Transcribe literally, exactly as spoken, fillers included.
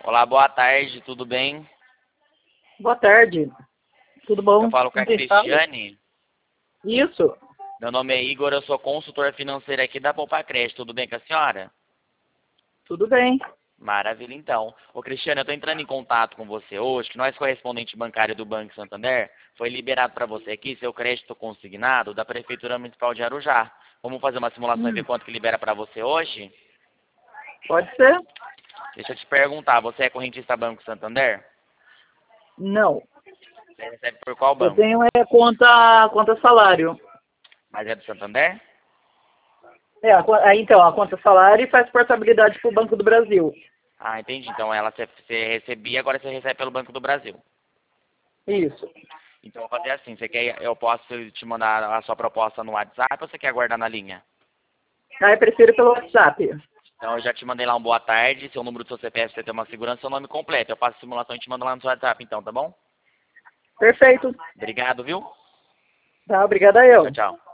Olá, boa tarde, tudo bem? Boa tarde. Tudo bom? Eu falo com a Quem fala? Cristiane. Isso. Meu nome é Igor, eu sou consultor financeiro aqui da Poupacred. Tudo bem com a senhora? Tudo bem. Maravilha, então. Ô, Cristiane, eu estou entrando em contato com você hoje, que nós, correspondente bancário do Banco Santander, foi liberado para você aqui seu crédito consignado da Prefeitura Municipal de Arujá. Vamos fazer uma simulação e Hum, ver quanto que libera para você hoje? pode ser? Deixa eu te perguntar, você é correntista Banco Santander? Não. Você recebe por qual Eu banco? tenho é, conta, conta salário. Mas é do Santander? É, a, co- aí, então, a conta salário faz portabilidade para o Banco do Brasil. Ah, entendi. Então ela você você recebia, agora você recebe pelo Banco do Brasil. Isso. Então eu vou fazer assim, você quer, eu posso te mandar a sua proposta no WhatsApp ou você quer guardar na linha? Aí eu prefiro pelo WhatsApp. Então eu já te mandei lá um boa tarde, seu número do seu C P F, você tem uma segurança, seu nome completo. Eu faço a simulação e te mando lá no seu WhatsApp então, tá bom? Perfeito. Obrigado, viu? Tá, obrigada Tchau, eu. tchau.